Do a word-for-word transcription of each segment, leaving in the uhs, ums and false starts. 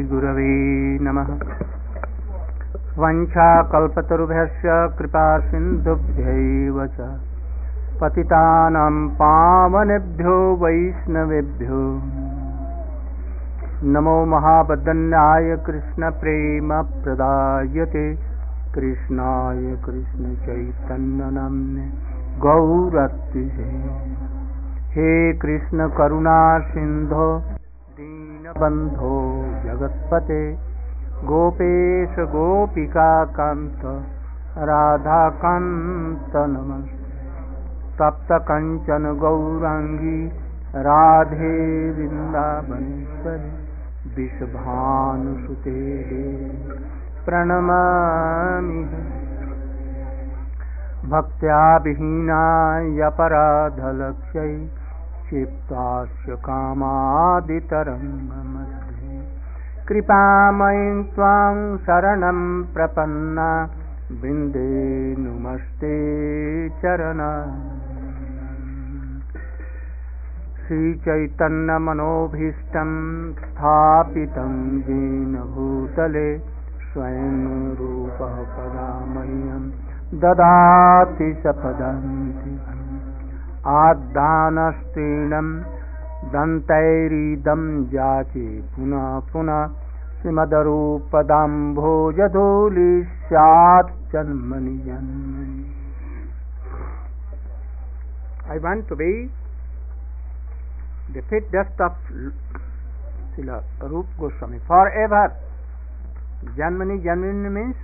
गुरवे नमः। वंशाकल्पतरुभ्यश्च कृपा सिन्धुभ्यैव च पतितानां पावनेभ्यो वैष्णवेभ्यो नमो महाबदन्याय कृष्णप्रेमप्रदायते कृष्णाय कृष्णचैतन्यनाम्ने गौरत्विषे। हे कृष्ण करुणा सिन्धो दीनबन्धो जगत्पते गोपेश गोपिकान्त राधाकान्त नमस्ते। तप्त कंचन गौरांगी राधे वृंदावनेश्वरी विषभानुसुते प्रणमामि। भक्त्या विहीनायपराधलक्ष्यै क्षिप्तास्य कामादितरङ्गमध्ये कृपामयीं त्वां शरणं प्रपन्ना वृन्दे नुमस्ते चरणा। श्रीचैतन्यमनोभीष्टं स्थापितं येन भूतले स्वयं रूपः कदा मह्यं ददाति सपदन्ति। आदानस्तीर्णं दन्तैरिदं जाचे पुनः पुनः श्रीमद्रूपदाम्भोजधूलि स्यात् जन्मनि जन्मनि। I want to be the fit dust of Srila Rupa Goswami forever. Janmani, Janmani means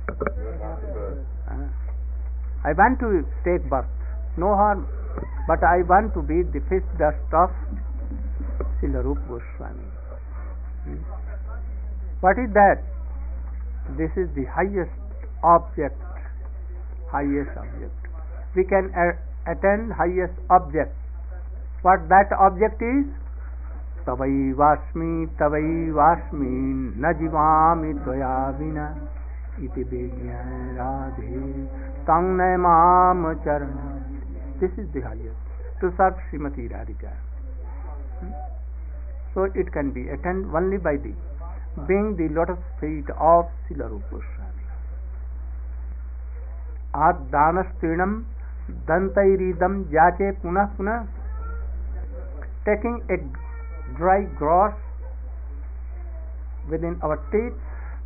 uh, I want to take birth, no harm, but I want to be the fit dust of Srila Rupa Goswami. Hmm. What is that? This is the highest object, highest object. We can uh, attain highest object. What that object is? Tavaivasmi tavaivasmi na jivami tvaya vina iti vijnana radhe tang naimam charana. This is the highest, to serve Srimati Radhika. Hmm? So it can be attained only by the being the lotus feet of Srila Rupa Goswami. Ad danastinam dantairidam jache punah punah. Taking a dry grass within our teeth,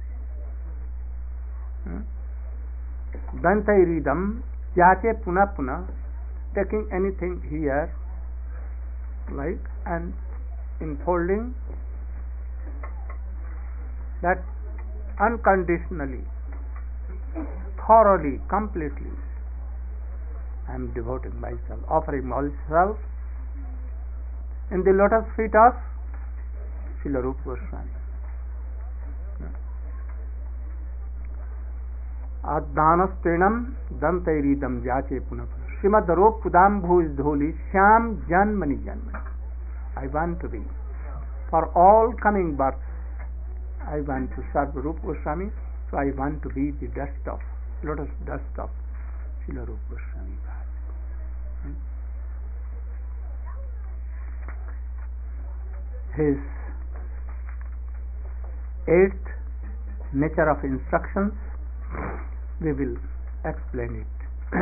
hmm? Dantairidam jache punah punah. Taking anything here, like, and enfolding that unconditionally, thoroughly, completely. I am devoting myself, offering myself in the lotus feet of Srila Rupa Goswami. Adhanastrinam dantairidam jache punah. Srimad Rupa Kudambhuj Dholi Shyam Janmani Janmani. I want to be, for all coming births, I want to serve Rupa Goswami, so I want to be the dust of, lotus dust of Srila Rupa Goswami. Hmm? His eighth nature of instructions, we will explain it.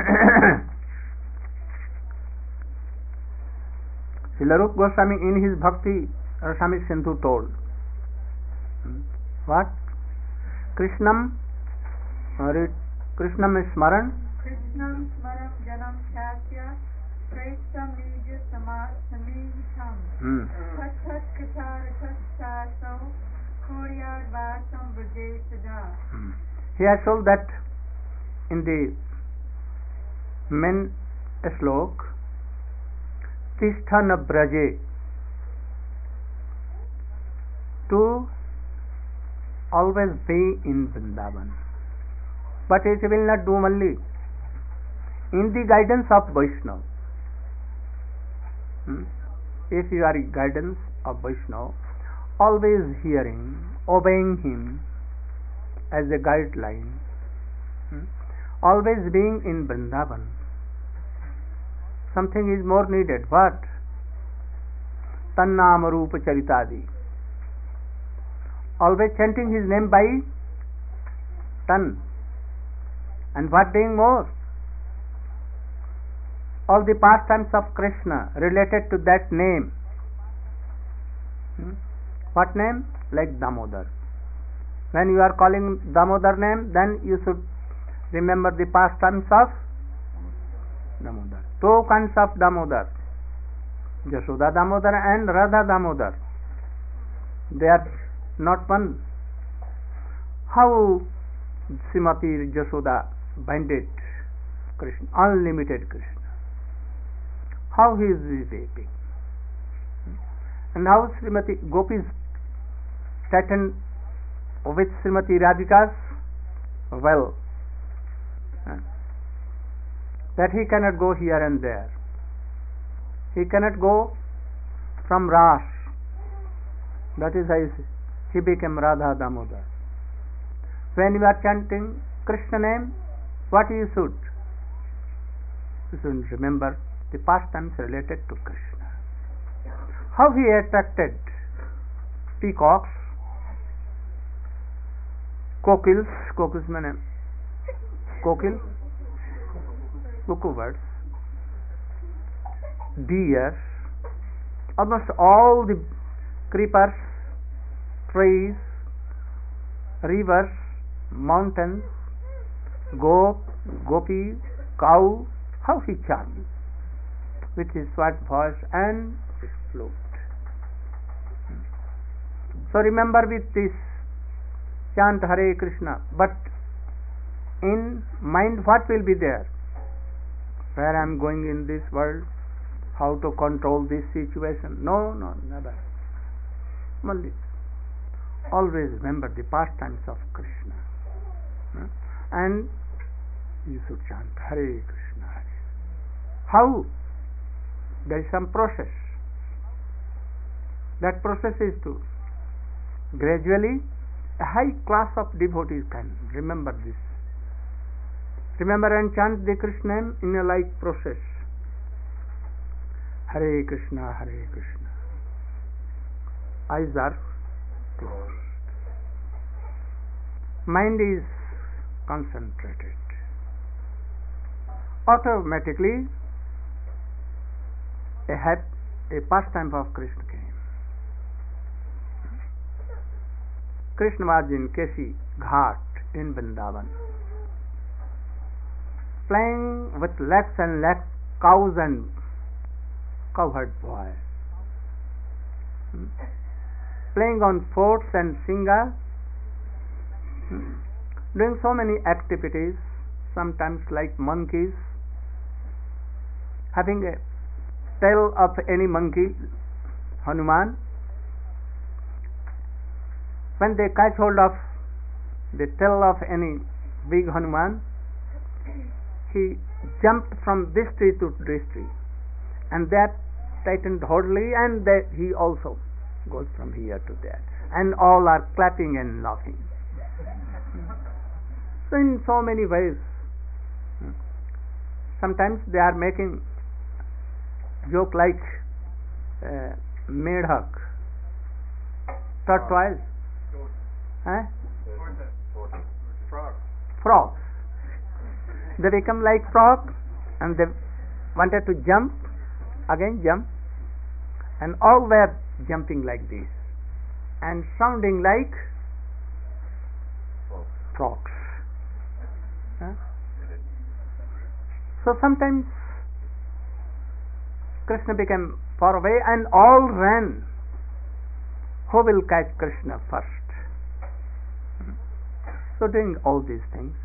Srila Rupa Goswami in his Bhakti Rasamrita Sindhu told, hmm? What? Krishnam, uh, read, Krishnam is Smaran. Krishnam Smaram Janam Shasya Preshtam Nija Samihitham Tat Tat Kathar Tatsaso Kuryad Vasam Braje Sada. He has told that in the main slok, Tisthana Braje, to always be in Vrindavan. But it will not do only in the guidance of Vaishnava. Hmm? If you are in guidance of Vaishnava, always hearing, obeying him as a guideline, hmm? always being in Vrindavan. Something is more needed. What? Tannama Rupa Charitadi. always chanting his name by tongue. And what doing more? All the pastimes of Krishna related to that name. Hmm? What name? Like Damodar. When you are calling Damodar name, then you should remember the pastimes of Damodar. Two kinds of Damodar, Jashoda Damodar and Radha Damodar. They are not one. How Srimati Jashoda binded Krishna, unlimited Krishna. How he is weeping. And how Srimati Gopis threatened with Srimati Radhika's well, that he cannot go here and there. He cannot go from Ras. That is how he became Radha Damodar. When you are chanting Krishna name, what you should? You should remember the pastimes related to Krishna. How he attracted peacocks, kokils, kokils mean kokil, cuckoo birds, deer, almost all the creepers, trees, rivers, mountains, gop, gopi, cow, how he charmed with his sweet voice and his flute. So remember with this chant Hare Krishna, but in mind what will be there? Where I am going in this world, how to control this situation? No, no, never. Only always remember the pastimes of Krishna, and you should chant Hare Krishna. Hare. How? There is some process. That process is to gradually a high class of devotees can remember this. Remember and chant the Krishna name in a like process. Hare Krishna, Hare Krishna. Eyes are closed. Mind is concentrated. Automatically, a, hap- a pastime of Krishna came. Krishna was in Keshi Ghat in Vrindavan, playing with lakhs and lakhs cows and cowherd boys, hmm? playing on forts and singers, hmm? doing so many activities, sometimes like monkeys, having a tail of any monkey, Hanuman. When they catch hold of the tail of any big Hanuman, he jumped from this tree to this tree, and that tightened hardly, and that he also goes from here to there, and all are clapping and laughing. So in so many ways, sometimes they are making joke like uh, medhak, tortoise, eh? Frog. frogs. They become like frog, and they wanted to jump, again jump, and all were jumping like this and sounding like frogs. Huh? So sometimes Krishna became far away and all ran. Who will catch Krishna first? So doing all these things,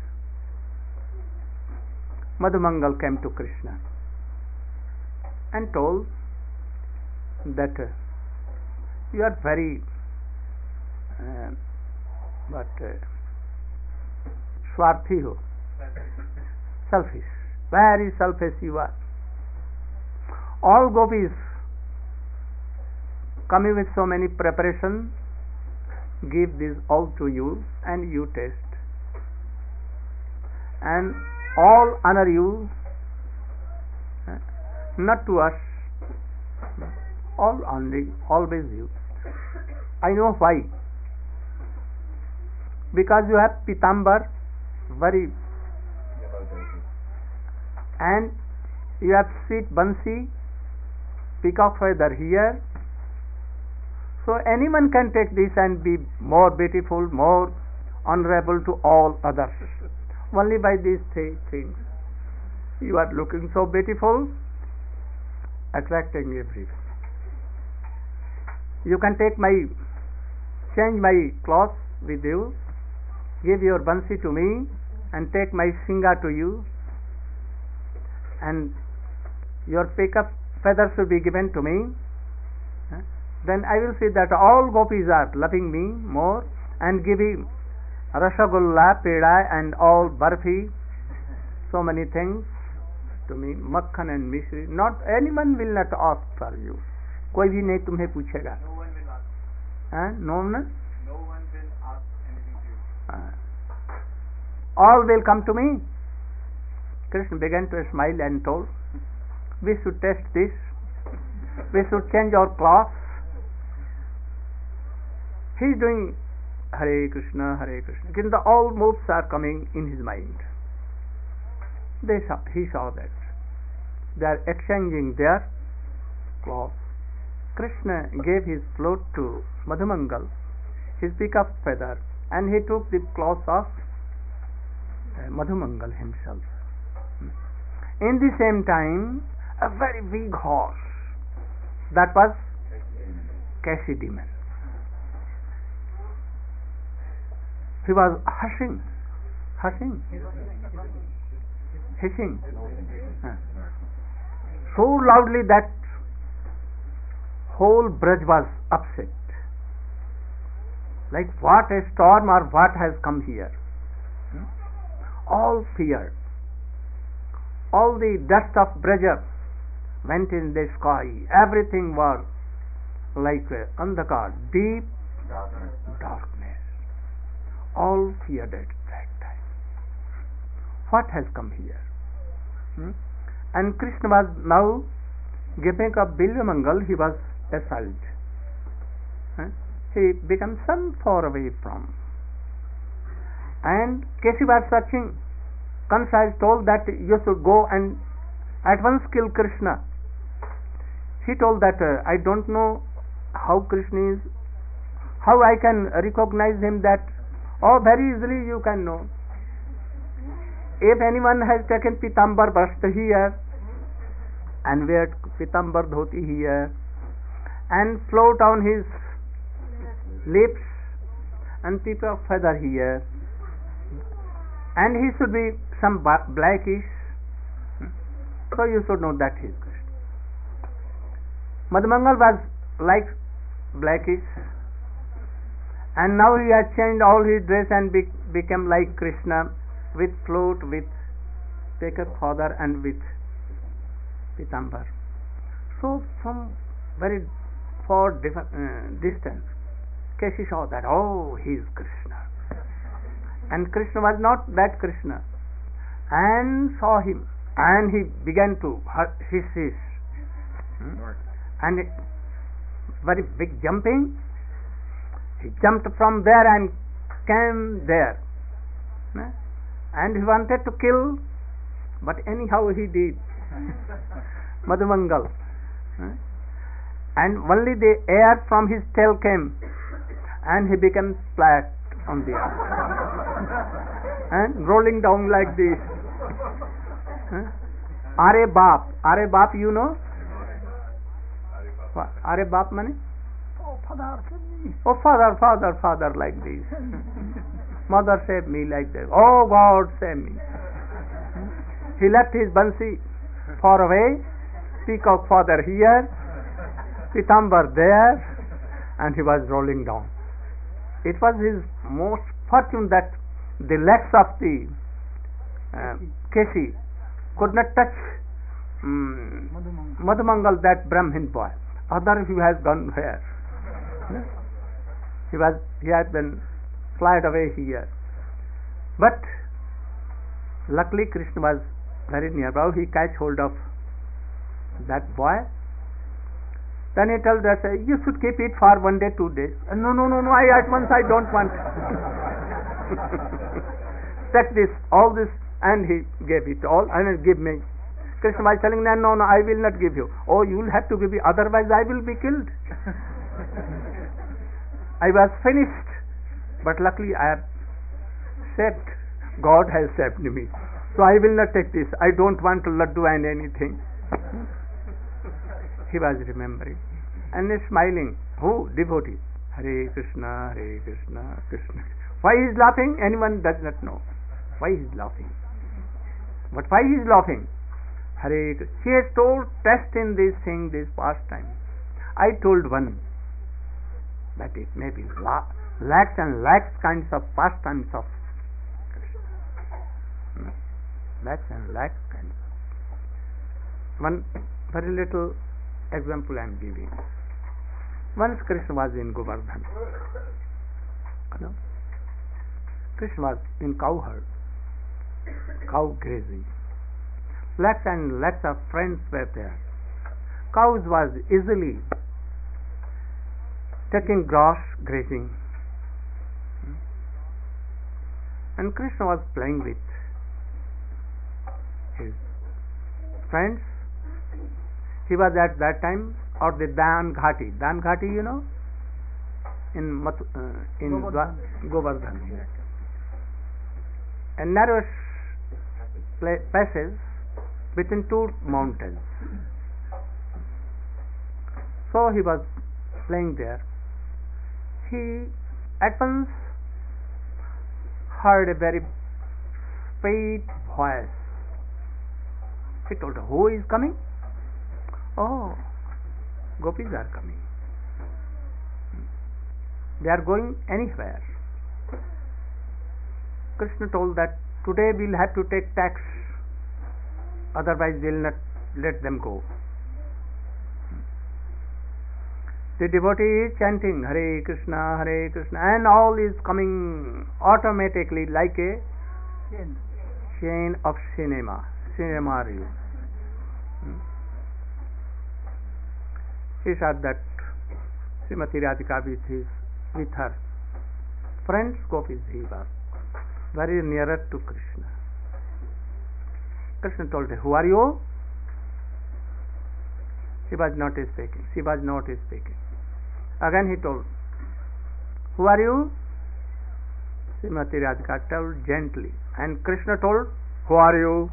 Madhumangal came to Krishna and told that uh, you are very uh, but uh, swarthi ho, selfish, very selfish you are. All gopis coming with so many preparation, give this all to you and you taste, and all honor you, eh, not to us, all only, always you. I know why. because you have pitambar, very, and you have sweet bansi, peacock feather here. So anyone can take this and be more beautiful, more honorable to all others. Only by these three things. You are looking so beautiful, attracting everyone. You can take my, change my clothes with you, give your bansi to me, and take my singa to you, and your peacock feather should be given to me. Then I will see that all gopis are loving me more and giving rasagulla, peda and all barfi, so many things to me, makhan and mishri. Not anyone will not ask for you. कोई भी नहीं तुम्हें पूछेगा. No one will ask. हाँ? No one? No one will ask anything to you. हाँ. All will come to me. Krishna began to smile and told, we should test this. We should change our clothes. He is doing Hare Krishna, Hare Krishna. Then the all moves are coming in his mind. They saw, he saw that. They are exchanging their clothes. Krishna gave his flute to Madhumangal, his peacock feather, and he took the clothes of uh, Madhumangal himself. In the same time, a very big horse, that was Kashi demon. He was hushing, hushing, hissing, uh, so loudly that whole Braj was upset. Like what a storm or what has come here. All feared. All the dust of Braja went in the sky. Everything was like andhakar, deep darkness. darkness. All feared at that time. What has come here? Hmm? And Krishna was now giving up Bilvamangal. He was assailed. Huh? He became some far away from. And Keshi was searching. Kansa is told that you should go and at once kill Krishna. He told that uh, I don't know how Krishna is, how I can recognize him. That oh, very easily you can know. If anyone has taken Pitambar Vashta here and wear Pitambar Dhoti here and float on his lips and peacock feather here, and he should be some blackish, so you should know that he is Krishna. Madhumangal was like blackish, and now he has changed all his dress and be, became like Krishna, with flute, with peacock feather and with pitambar. So from very far uh, distance, Keshi saw that, oh, he is Krishna. And Krishna was not that Krishna, and saw him, and he began to hiss, hiss, hmm? and it, very big jumping. He jumped from there and came there, hmm? and he wanted to kill, but anyhow he did. Madhumangal, hmm? and only the air from his tail came, and he became flat on the earth and rolling down like this. Huh? Are Baap, Are Baap, you know? Are Baap mane? Oh father, oh father, father, father, like this. Mother save me, like that. Oh God, save me. He left his bansi far away, peacock father here, pitambar there, and he was rolling down. It was his most fortune that the legs of the uh, Keshi could not touch um, Madhumangal, that Brahmin boy. Other he has gone where? He was he had been flied away here. But luckily Krishna was very nearby. He catch hold of that boy. Then he told us, you should keep it for one day, two days. No, no, no, no, I at once I don't want. Take this, all this, and he gave it all, and he give me. Krishna was telling, no, no, no, I will not give you. Oh, you will have to give me, otherwise I will be killed. I was finished, but luckily I have saved. God has saved me. So I will not take this. I don't want to laddu and anything. He was remembering. And he's smiling. Who? Devotee. Hare Krishna, Hare Krishna, Krishna. Why he is laughing? Anyone does not know. Why he is laughing. But why he is laughing? Hare Krishna. He has told, test in this thing, this pastime. I told one that it may be la- lakhs and lakhs kinds of pastimes of Krishna. Hmm. Lakhs and lakhs kinds. One very little example I am giving. Once Krishna was in Govardhan. You know, Krishna was in cow herd, cow grazing. Lakhs and lakhs of friends were there. Cows was easily taking grass, grazing. And Krishna was playing with his friends. He was at that time at the Dan Ghati. Dan Ghati, you know, in Mat- uh, in Govardhan. Govardhan. A narrow pla- passage between two mountains. So he was playing there. He at once heard a very sweet voice. He told her, who is coming? Oh, gopis are coming. They are going anywhere. Krishna told that today we'll have to take tax, otherwise we'll not let them go. The devotee is chanting Hare Krishna, Hare Krishna, and all is coming automatically like a chain of cinema, cinema reel. He said that Srimati Radhika with his, with her friends gopis, he was very nearer to Krishna. Krishna told her, who are you? She was not speaking. She was not speaking. Again he told, who are you? Srimati Radhika told gently. And Krishna told, who are you?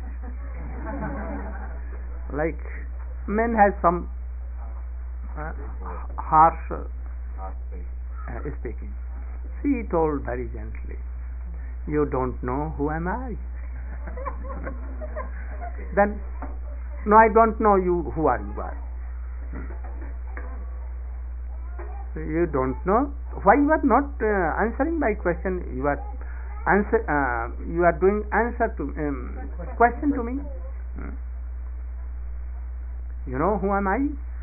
Like men has some uh, harsh uh, speaking. She told very gently, you don't know who am I? Then, no, I don't know you. Who are you? Are? You don't know. Why you are not uh, answering my question? You are answer. Uh, you are doing answer to um, question to me. Hmm. You know who am I?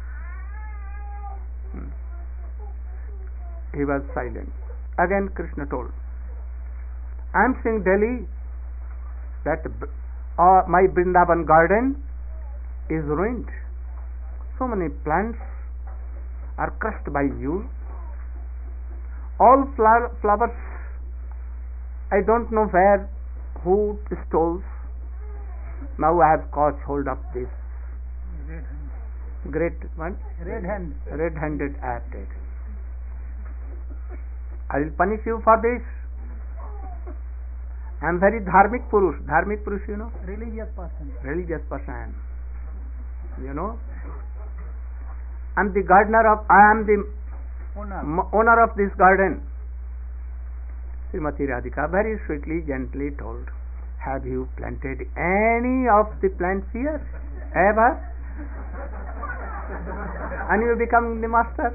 Hmm. He was silent. Again Krishna told, I am seeing daily that uh, my Vrindavan garden is ruined. So many plants are crushed by you. All flower, flowers, I don't know where, who stole. Now I have caught hold of this great one, red hand, red-handed attack. I will punish you for this. I am very dharmic purush. Dharmic purush, you know? religious person. Religious person. You know? I am the gardener of, I am the Owner. m- owner of this garden. Srimati Radhika very sweetly, gently told, have you planted any of the plants here? Ever? And you become the master?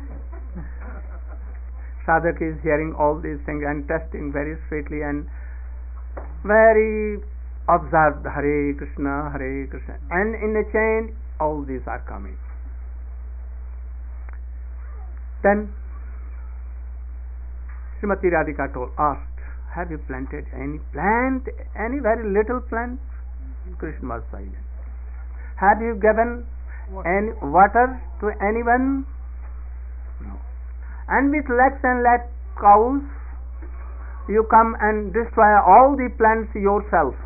Sadhak is hearing all these things and testing very sweetly and very observed. Hare Krishna, Hare Krishna. And in a chain, all these are coming. Then Srimati Radhika told, asked, have you planted any plant, any very little plant? Krishna was silent. Have you given any water to anyone? No. And with lakhs and lakhs cows, you come and destroy all the plants yourself.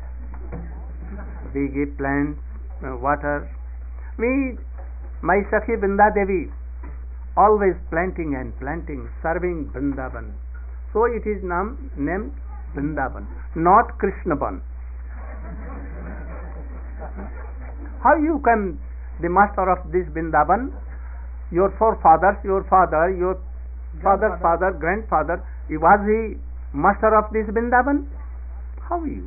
We give plants uh, water. We, my Sakhi Vrinda Devi, always planting and planting, serving Vrindavan. So it is nam, named Vrindavan, not Krishnavan. How you can, the master of this Vrindavan, your forefathers, your father, your father's father, grandfather, was he master of this Vrindavan? How you?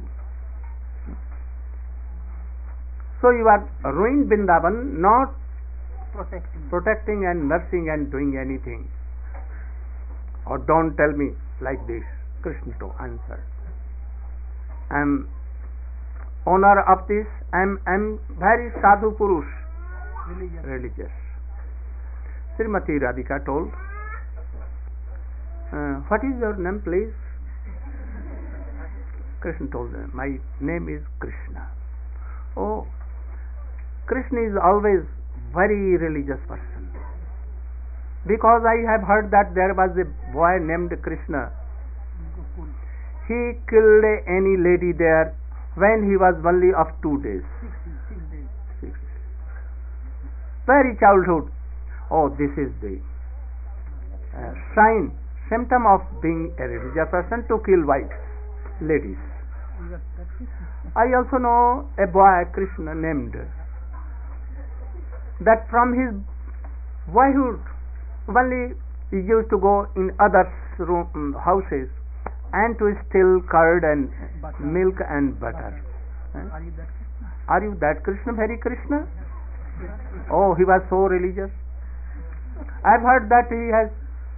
So you are ruined Vrindavan, not Protecting. protecting and nursing and doing anything. Or don't tell me like this. Krishna to answer. I am owner of this. I am I am very sadhu purush, Religious. religious. Srimati Radhika told, uh, what is your name, please? Krishna told them, my name is Krishna. Oh, Krishna is always very religious person. Because I have heard that there was a boy named Krishna. Gokul. He killed any lady there when he was only of two days. Six, six days. Six. Very childhood. Oh, this is the uh, sign, symptom of being a religious person, to kill wives, ladies. Yes, that's it. I also know a boy, Krishna, named, that from his boyhood only he used to go in others' room, um, houses and to steal curd and Butter. milk and butter. Butter. Huh? Are you that Krishna? Are you that Krishna, very Krishna? Oh, he was so religious. I've heard that he has,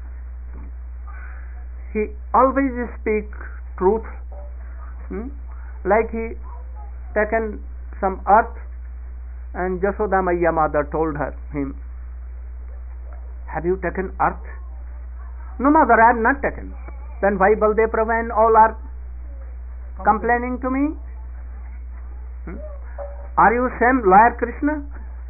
he always speak truth. Hmm? Like he taken some earth and Jashoda Maiya mother told her, him, have you taken earth? No, mother, I have not taken. Then why Baldev Prabhu and all are complaining to me? Hmm? Are you same lawyer Krishna?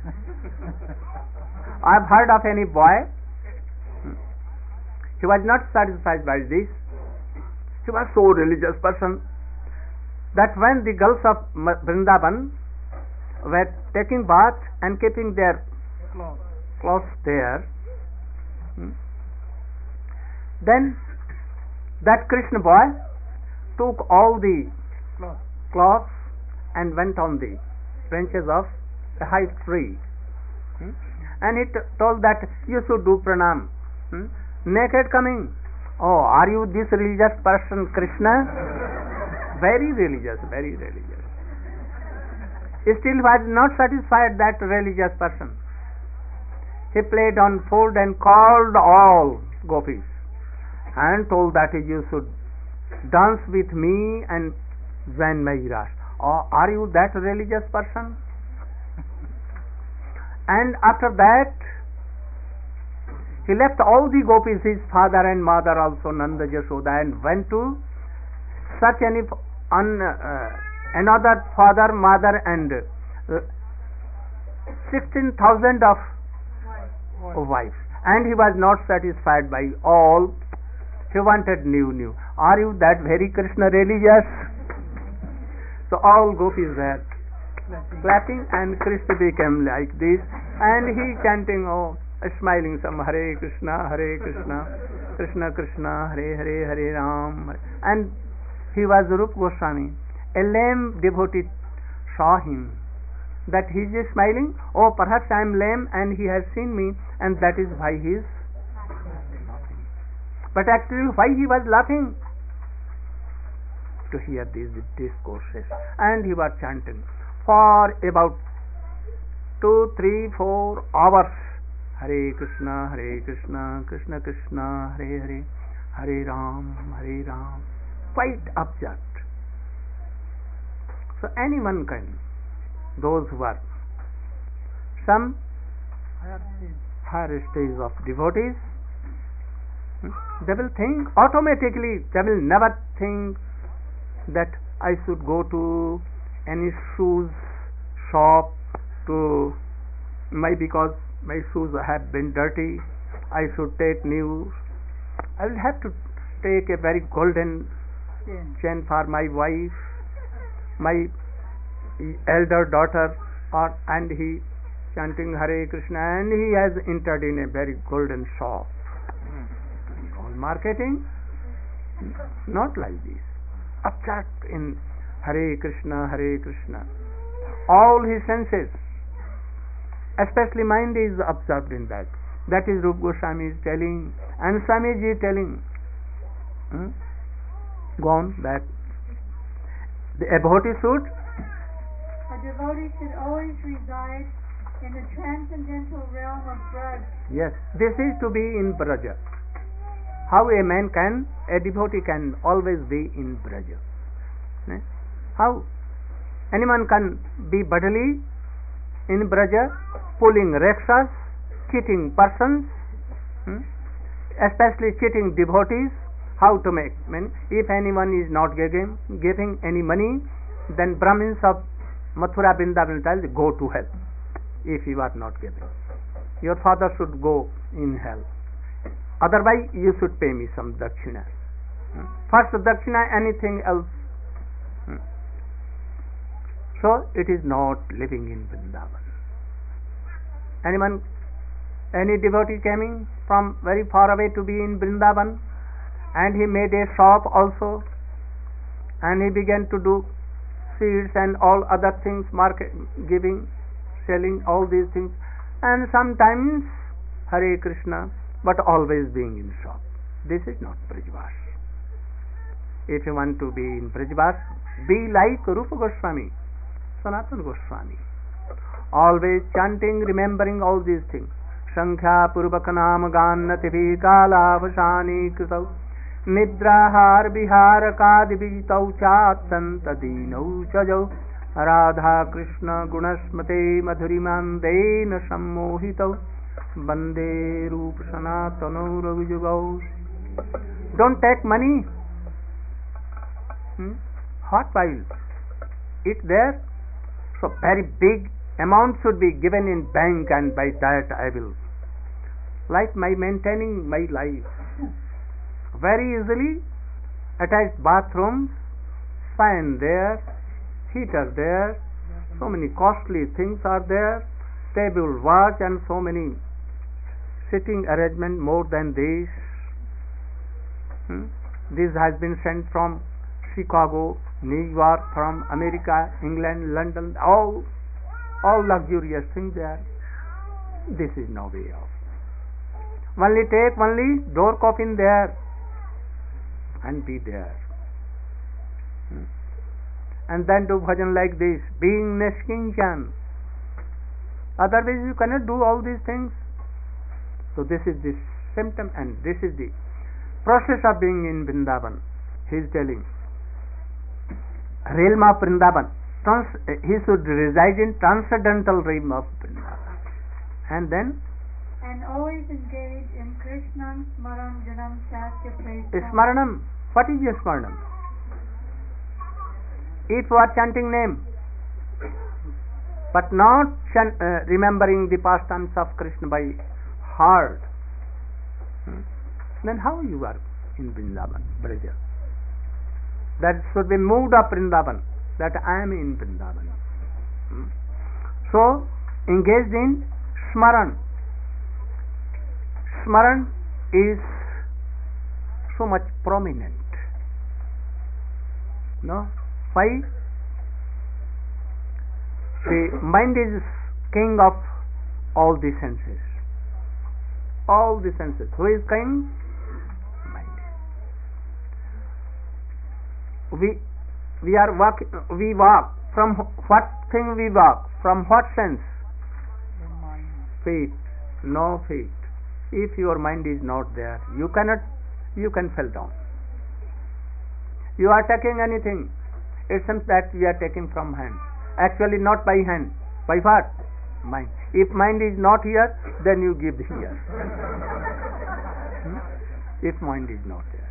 I have heard of any boy. Hmm. He was not satisfied by this. He was so religious person that when the girls of Vrindavan were taking bath and keeping their Cloth. clothes there, hmm, then that Krishna boy took all the Cloth. cloths and went on the branches of a high tree, hmm, and he t- told that you should do pranam. Hmm, naked coming. Oh, are you this religious person, Krishna? Very religious, very religious. Still was not satisfied, that religious person. He played on flute and called all gopis and told that you should dance with me and join my ras. Oh, are you that religious person? And after that, he left all the gopis, his father and mother also, Nanda, Jashoda, and went to search any on uh, another father, mother, and uh, sixteen thousand of wives. And he was not satisfied by all. He wanted new, new. Are you that very Krishna religious? So all gopis were Clapping. clapping, and Krishna became like this, and he chanting, oh, smiling some Hare Krishna, Hare Krishna, Krishna Krishna, Hare Hare, Hare Ram. And he was Rupa Goswami. A lame devotee saw him, that he is smiling. Oh, perhaps I am lame and he has seen me, and that is why he is laughing. But actually, why he was laughing? To hear these discourses. And he was chanting for about two, three, four hours. Hare Krishna, Hare Krishna, Krishna Krishna, Hare Hare, Hare Ram, Hare Ram. Quite abject. So anyone can, those who are some Higher stage. higher stage of devotees, hmm, they will think automatically, they will never think that I should go to any shoes shop to my, because my shoes have been dirty, I should take new. I will have to take a very golden Chain. chain for my wife, my elder daughter, or and he chanting Hare Krishna, and he has entered in a very golden shop. All marketing, not like this. Abstract in Hare Krishna, Hare Krishna. All his senses, especially mind, is absorbed in that. That is Rupa Goswami is telling, and Swamiji is telling. Hmm? Go on back. The devotee should. A devotee should always reside in the transcendental realm of Braj. Yes, this is to be in Braja. How a man can, a devotee can always be in Braja. Eh? How? Anyone can be bodily in Braja, pulling rickshaws, cheating persons, hmm? especially cheating devotees. How to make money? If anyone is not giving, giving any money, then Brahmins of Mathura Vrindavan tell, go to hell. If you are not giving, your father should go in hell. Otherwise, you should pay me some dakshina. Hmm? First dakshina, anything else. Hmm? So it is not living in Vrindavan. Anyone, any devotee coming from very far away to be in Vrindavan, and he made a shop also, and he began to do seeds and all other things, market, giving, selling all these things, and sometimes Hare Krishna, but always being in shop. This is not Brajvas. If you want to be in Brajvas, be like Rupa Goswami, Sanatana Goswami, always chanting, remembering all these things. Sankhya Purvakanam Gannativi Kalavashani Krisau Nidrahar Viharakadi Vijitau Chattanta Dinau Chajau Radha Krishna Gunasmate Madhurimandena Sammohitau Bande Rup Sanatano Ravijugau. Don't take money. Hmm? Hot while it there, so very big amount should be given in bank, and by that I will, like my maintaining my life, very easily attached bathrooms, fan there, heater there, so many costly things are there, table watch, and so many sitting arrangement more than this. Hmm? This has been sent from Chicago, New York, from America, England, London, all all luxurious things there. This is no way of. Only take only door coffin there and be there. Hmm? And then do bhajan like this, being Neskinchan. Otherwise you cannot do all these things. So this is the symptom, and this is the process of being in Vrindavan. He is telling. Realm of Vrindavan. Trans, he should reside in transcendental realm of Vrindavan. And then? And always engage in Krishnam Smaram Janam Shasya Praise. Smaranam. What is Smaranam? If you are chanting name, but not chan, uh, remembering the pastimes of Krishna by heart, hmm? then how you are in Vrindavan, Braja? That should be moved up Vrindavan, that I am in Vrindavan. Hmm? So, engaged in Smaran. Smaran is so much prominent. No? Why? The mind is king of all the senses. All the senses. Who is king? Mind. We we are walk we walk from what thing we walk? From what sense? The mind. Feet. No feet. If your mind is not there, you cannot, you can fall down. You are taking anything, it seems that we are taking from hand. Actually not by hand. By what? Mind. If mind is not here, then you give here. Hmm? If mind is not there.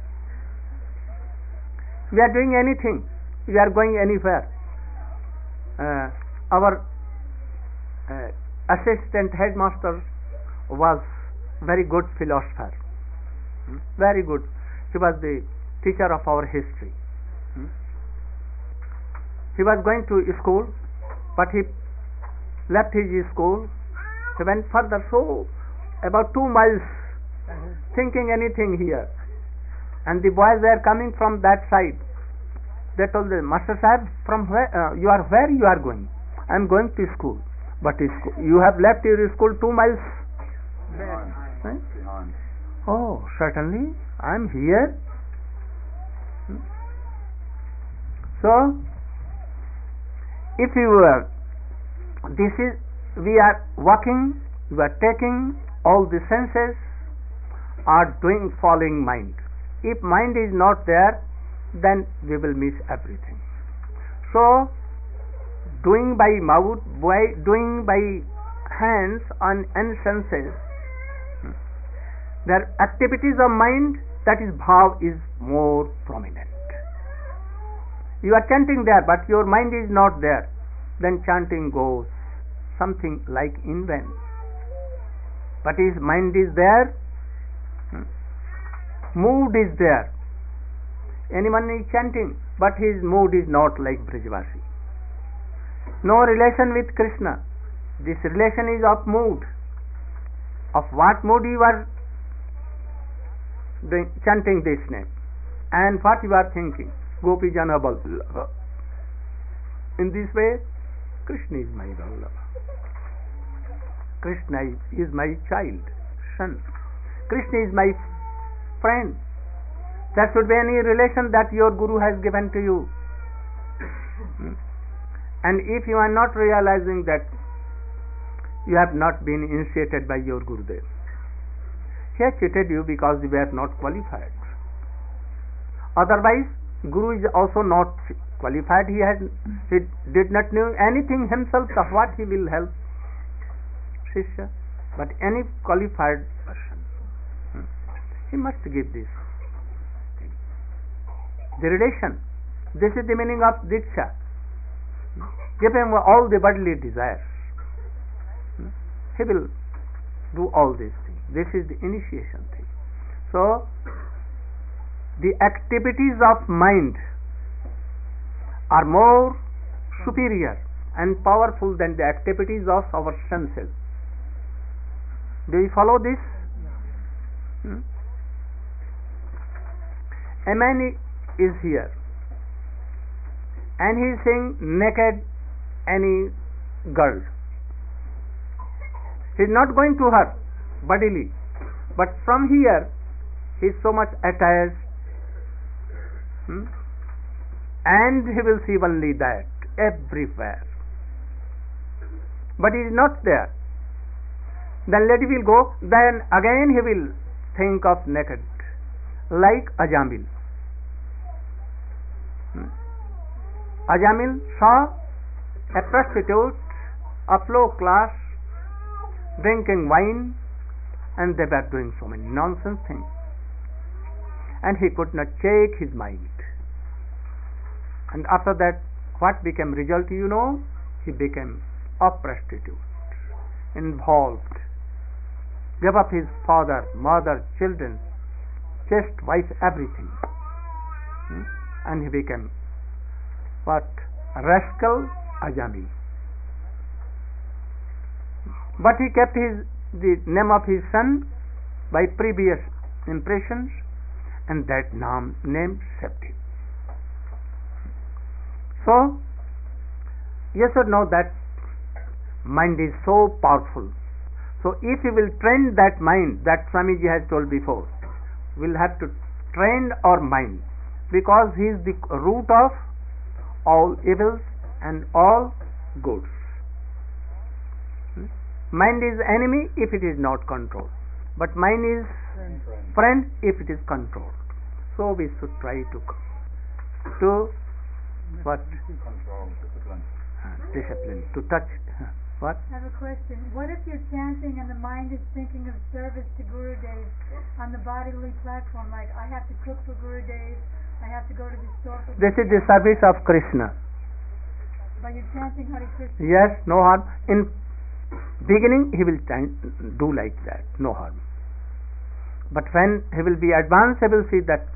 We are doing anything, we are going anywhere. Uh, our uh, assistant headmaster was very good philosopher. Hmm? Very good. He was the teacher of our history. Hmm? He was going to school, but he left his school. He went further, so about two miles, thinking anything here. And the boys were coming from that side. They told the Master Sahib, from where uh, you are where you are going? I am going to school. But you have left your school two miles Behind. Right? Behind. Oh, certainly, I am here. Hmm. So, if you are, this is, we are walking, we are taking all the senses, are doing following mind. If mind is not there, then we will miss everything. So, doing by mouth, by doing by hands on and senses, their activities of mind, that is bhav, is more prominent. You are chanting there, but your mind is not there. Then chanting goes something like in vain. But his mind is there, mood is there. Anyone is chanting, but his mood is not like Brijavasi. No relation with Krishna. This relation is of mood. Of what mood you are doing, chanting this name, and what you are thinking. Gopi Jana Vallabha. In this way, Krishna is my Vallabha. Krishna is my child, son. Krishna is my friend. There should be any relation that your Guru has given to you. And if you are not realizing that, you have not been initiated by your Gurudev. He has cheated you because you were not qualified. Otherwise, Guru is also not qualified. He has he did not know anything himself of what he will help Shishya. But any qualified person, hmm, he must give this. The relation. This is the meaning of Diksha. Give him all the bodily desires. Hmm? He will do all these things. This is the initiation thing. So, the activities of mind are more superior and powerful than the activities of our senses. Do you follow this? Hmm? A man is here and he is seeing naked any girl. He is not going to her bodily, but from here he is so much attached, hmm? and he will see only that everywhere, but he is not there. Then let him will go, then again he will think of naked, like Ajamil. hmm? Ajamil saw a prostitute of low class drinking wine, and they were doing so many nonsense things, and he could not shake his mind. And after that, what became result, you know? He became a prostitute, involved, gave up his father, mother, children, just wife, everything, hmm? and he became what? Rascal Ajamil. But he kept his the name of his son by previous impressions, and that name, name saved him. So, you should know that mind is so powerful. So, if you will train that mind, that Swamiji has told before, we'll have to train our mind, because he is the root of all evils and all goods. Mind is enemy if it is not controlled, but mind is Friend. friend if it is controlled. So we should try to to what Control, discipline. uh, discipline, to touch uh, what I have a question. What if you're chanting and the mind is thinking of service to Gurudev on the bodily platform, like I have to cook for Gurudev, I have to go to the store for this is the Gurudev, service of Krishna. but you're chanting Hare Krishna? Yes, no harm. In beginning he will ch- do like that, no harm. But when he will be advanced, he will see that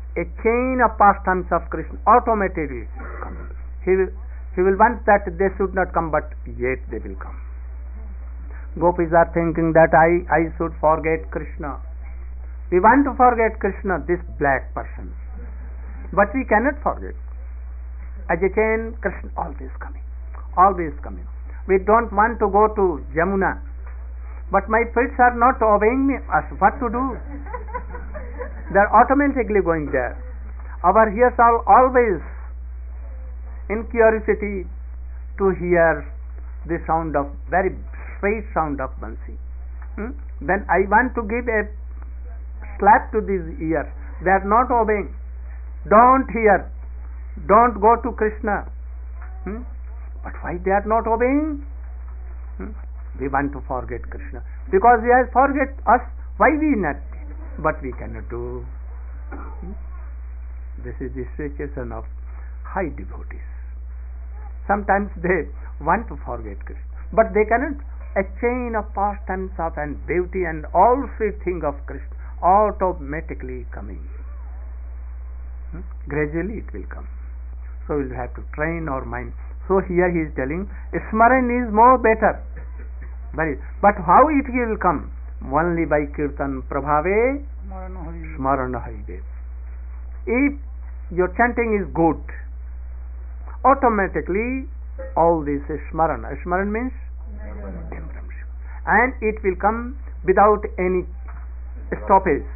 a chain of pastimes of Krishna automatically come. He will, he will want that they should not come, but yet they will come. Gopis are thinking that I, I should forget Krishna. We want to forget Krishna, this black person. But we cannot forget. As a chain, Krishna always coming. Always coming. We don't want to go to Jamuna. But my feet are not obeying me. Us what to do? They are automatically going there. Our ears are always in curiosity to hear the sound of, very sweet sound of Bansi. Hmm? Then I want to give a slap to these ears. They are not obeying. Don't hear. Don't go to Krishna. Hmm? But why they are not obeying? Hmm? We want to forget Krishna. Because he has forget us, why we not? But we cannot do. Hmm? This is the situation of high devotees. Sometimes they want to forget Krishna, but they cannot. A chain of pastimes of and beauty and all sweet thing of Krishna automatically coming. Hmm? Gradually it will come. So we'll have to train our mind. So here he is telling, Smaran is more better. But how it will come? Only by Kirtan Prabhave Smarana Haridev. If your chanting is good, automatically all this is Smarana. Smaran means remembrance. And it will come without any stoppage.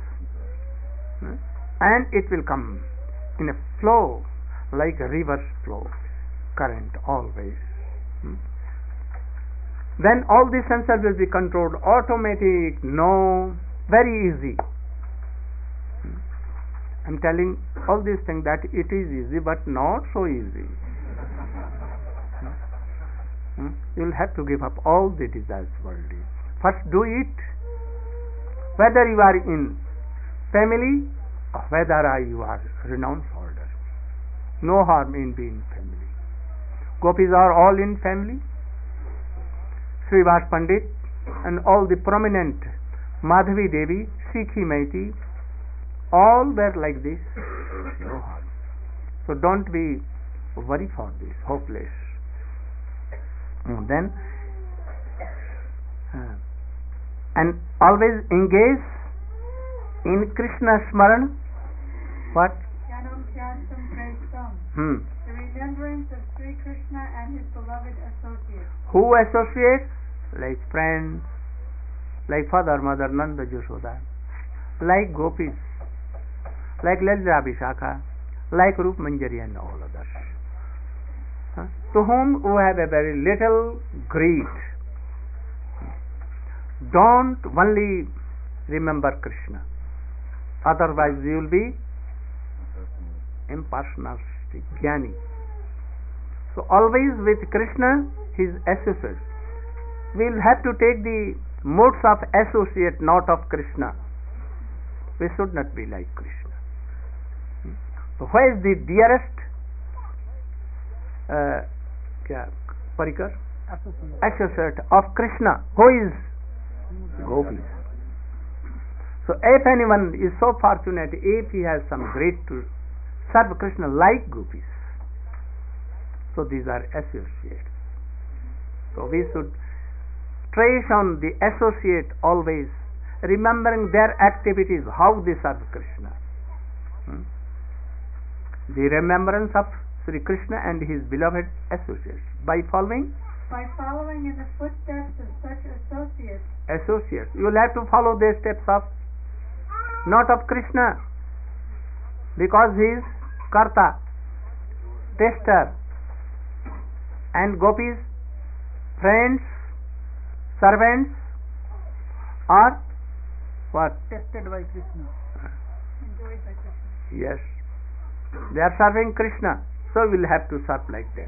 And it will come in a flow, like a river's flow, current always. Then all the senses will be controlled, automatic, no, very easy. I'm telling all these things that it is easy, but not so easy. Hmm? You'll have to give up all the desires worldly. First do it, whether you are in family or whether you are renowned holder. No harm in being family. Gopis are all in family. Srivas Pandit and all the prominent Madhavi Devi, Sikhi Maiti, all were like this. No harm. So don't be worried for this, hopeless. And then uh, and always engage in Krishna Smaran. What? Janam Kyastam Praistam. Hmm. The remembrance of Sri Krishna and his beloved associates. Who associates? Like friends, like father, mother, Nanda, Yashoda, like gopis, like Lalita Vishakha, like Rup Manjari and all others. Huh? To whom who have a very little greed. Don't only remember Krishna, otherwise you will be impersonalistic, jnani. So always with Krishna, his associates. We will have to take the modes of associate, not of Krishna. We should not be like Krishna. So who is the dearest uh, parikar? Associate of Krishna? Who is? Gopis. So if anyone is so fortunate, if he has some great to serve Krishna like gopis, so these are associates. So we should trace on the associate always, remembering their activities, how they serve Krishna. Hmm? The remembrance of Sri Krishna and his beloved associates by following By following in the footsteps of such associates. Associates. You will have to follow the steps of, not of Krishna, because he is Karta, tester, and gopis, friends, servants, are what? Tested by Krishna. Enjoyed by Krishna. Yes. They are serving Krishna, so we will have to serve like them.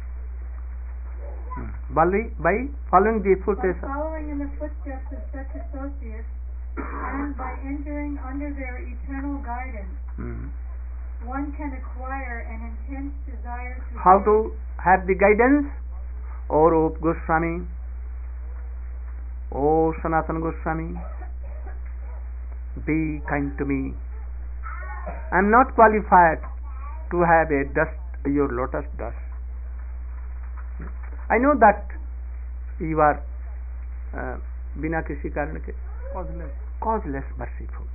Hmm. By, by following the By footsteps. following in the footsteps of such associates, and by entering under their eternal guidance, Hmm. one can acquire an intense desire to How serve. to have the guidance? O Rup Goswami, O Sanatana Goswami, be kind to me. I am not qualified to have a dust, your lotus dust. I know that you are uh, बिना किसी कारण के causeless. causeless merciful.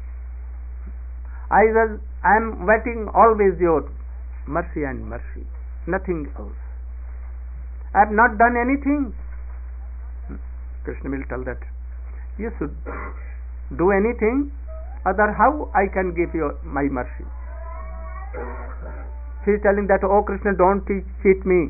I was I am waiting always your mercy and mercy, nothing else. I have not done anything. Krishna will tell that you should do anything, other how I can give you my mercy. He is telling that, oh Krishna, don't teach, cheat me.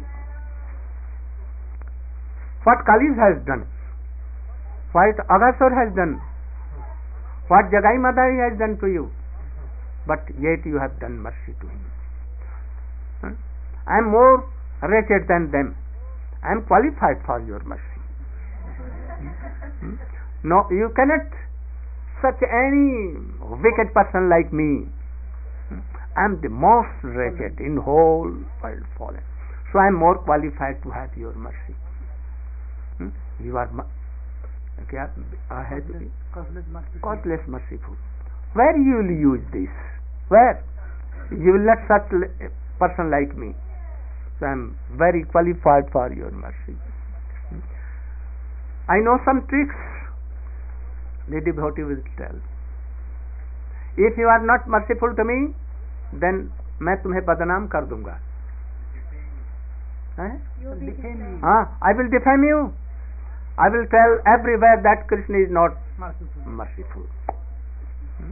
What Kali has done, what Aghasur has done, what Jagai Madai has done to you, but yet you have done mercy to him. Huh? I am more wretched than them. I am qualified for your mercy. Hmm? No, you cannot such any wicked person like me. I am the most wretched in whole world fallen. So I am more qualified to have your mercy. Hmm? You are क्या है Causeless merciful. causeless merciful. Where you will use this? Where? You will not such a person like me. So I am very qualified for your mercy. I know some tricks. The devotee will tell. If you are not merciful to me, then मैं तुम्हें बदनाम कर दूंगा. हैं? You will be Defame defamed. you. हाँ, I will defame you. I will tell everywhere that Krishna is not Merciful. merciful. Hmm?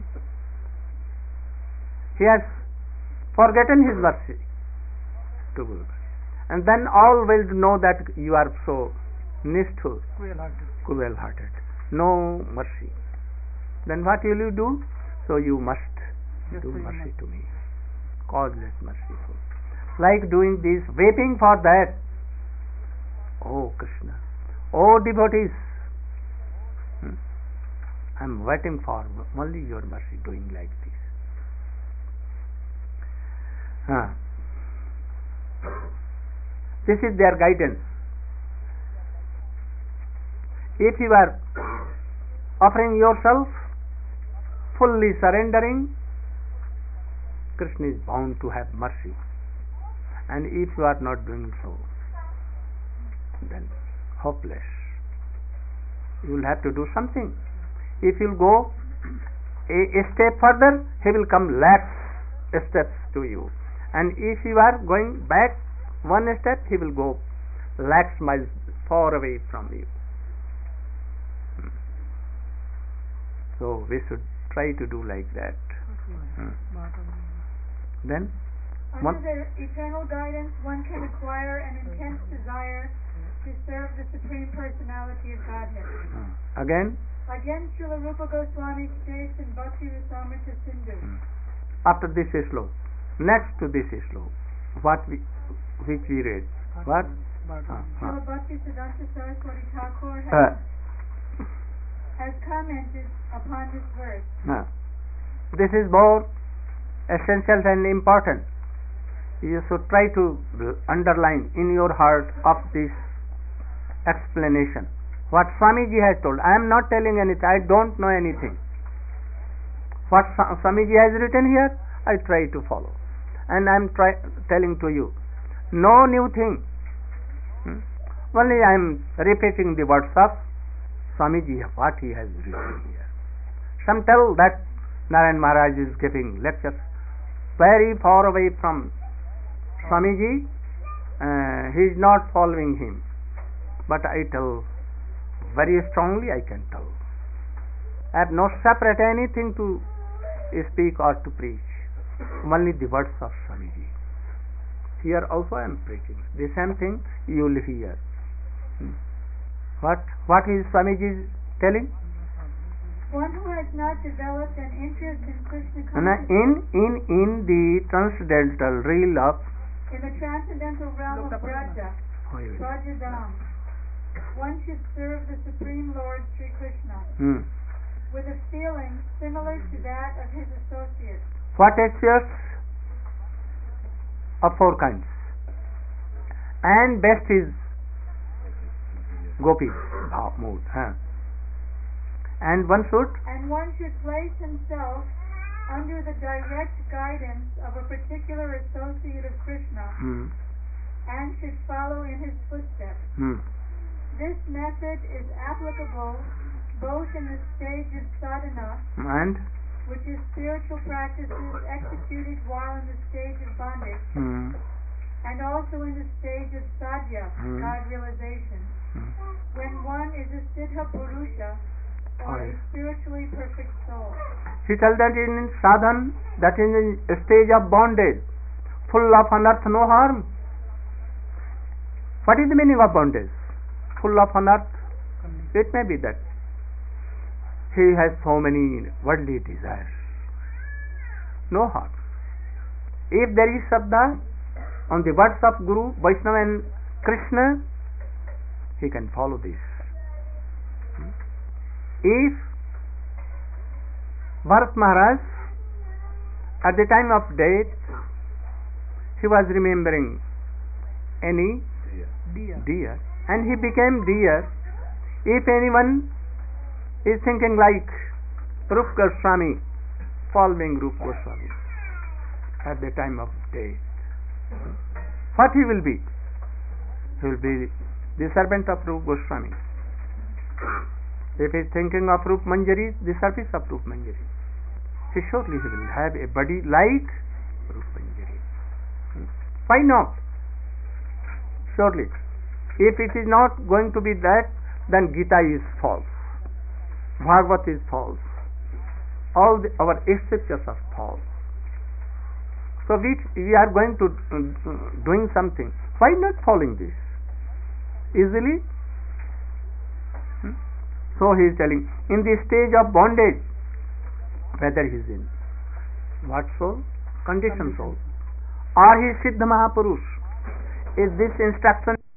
He has forgotten his mercy to Guru. And then all will know that you are so nishthur, Cruel-hearted. cruel hearted, no mercy. Then what will you do? So you must Yes, do so you mercy must. to me, causeless merciful. Like doing this, waiting for that. Oh Krishna, oh devotees, hmm? I am waiting for only your mercy, doing like this. Huh. This is their guidance. If you are offering yourself, fully surrendering, Krishna is bound to have mercy. And if you are not doing so, then hopeless. You will have to do something. If you go a, a step further, he will come lax steps to you. And if you are going back one step, he will go lax miles far away from you. Hmm. So we should try to do like that. Hmm. Then Under their eternal guidance, one can acquire an intense desire to serve the Supreme Personality of Godhead. hmm. again, Again, Srila Rupa Goswami states in Bhakti Rasamrita Sindhu, hmm. after this slope, next to this slope, what we, which we read, what? But, Uh, uh, Srila Bhakti Siddhanta Saraswati Thakur has, uh, has commented upon this verse. uh, this is more essential and important. You should try to underline in your heart of this explanation what Swamiji has told. I am not telling anything. I don't know anything. What Swamiji has written here, I try to follow, and I am try telling to you, no new thing. Hmm? Only I am repeating the words of Swamiji, what he has written here. Some tell that Narayan Maharaj is giving lectures very far away from Swamiji. Uh, he is not following him. But I tell very strongly, I can tell. I have no separate anything to speak or to preach. Only the words of Swamiji. Here also I am preaching. The same thing you will hear. Hmm. What what is Swamiji telling? One who has not developed an interest in Krishna And in consciousness in in the transcendental real of in the transcendental realm of Braja, Brajadam, one should serve the Supreme Lord Sri Krishna hmm. with a feeling similar to that of his associates. What associates of four kinds, and best is gopi bhav mood, huh? And one should And one should place himself under the direct guidance of a particular associate of Krishna Hmm. and should follow in his footsteps. Hmm. This method is applicable both in the stage of sadhana, And which is spiritual practices executed while in the stage of bondage, hmm. and also in the stage of sadhya, Hmm. God realization, Hmm. when one is a siddha purusha, or Oh, a yes. spiritually perfect soul. He tells that in sadhan, that is in a stage of bondage, full of unearth, no harm. What is the meaning of bondage? Full of unearth. It may be that he has so many worldly desires. No harm. If there is Shraddha on the words of Guru, Vaishnava and Krishna, he can follow this. If Bharat Maharaj, at the time of death, he was remembering any Dear. Dear. deer, and he became deer. If anyone is thinking like Rup Goswami, following Rup Goswami at the time of death, what he will be? He will be the servant of Rup Goswami. If he is thinking of Rup Manjari, the service of Rup Manjari, he surely he will have a body like Rup Manjari. Why not? Surely. If it is not going to be that, then Gita is false. Bhagavad is false. All the, our scriptures are false. So we, we are going to uh, doing something. Why not following this? Easily? Hmm? So he is telling, in the stage of bondage, whether he is in what soul? Conditioned soul. Or he is Siddha Mahapurush. Is this instruction